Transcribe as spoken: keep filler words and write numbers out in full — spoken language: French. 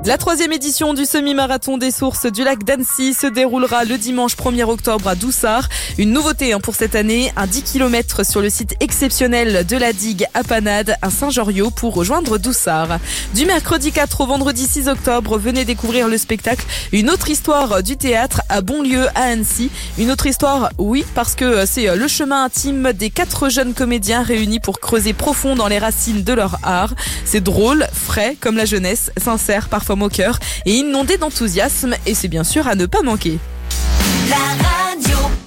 La troisième édition du semi-marathon des sources du lac d'Annecy se déroulera le dimanche premier octobre à Doussard. Une nouveauté pour cette année, un dix kilomètres sur le site exceptionnel de la digue à Panade, à Saint-Joriot, pour rejoindre Doussard. Du mercredi quatre au vendredi six octobre, venez découvrir le spectacle Une autre histoire du théâtre à Bonlieu à Annecy. Une autre histoire, oui, parce que c'est le chemin intime des quatre jeunes comédiens réunis pour creuser profond dans les racines de leur art. C'est drôle, frais comme la jeunesse, sincère, parfois moqueur et inondé d'enthousiasme, et c'est bien sûr à ne pas manquer. La radio.